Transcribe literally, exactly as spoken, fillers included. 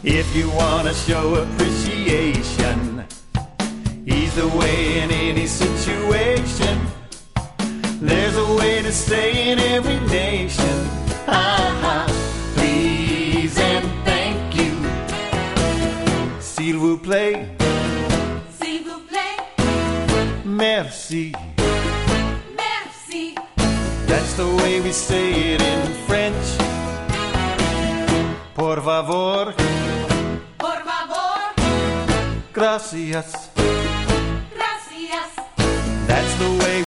If you want to show appreciation, ease the way in any situation. There's a way to stay in every nation. Ah, please and thank you. S'il vous plaît. S'il vous plaît. Merci. Merci. That's the way we say it in French. Por favor. Por favor. Gracias. Gracias. That's the way